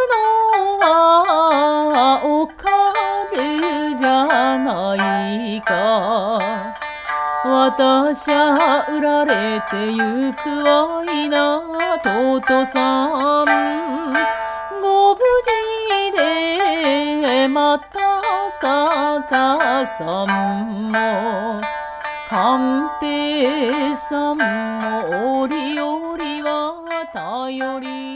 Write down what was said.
のはおかるじゃないか。私は売られてゆくわいな弟さん。ご無事でまたかかさんも寛平さんも折々は頼り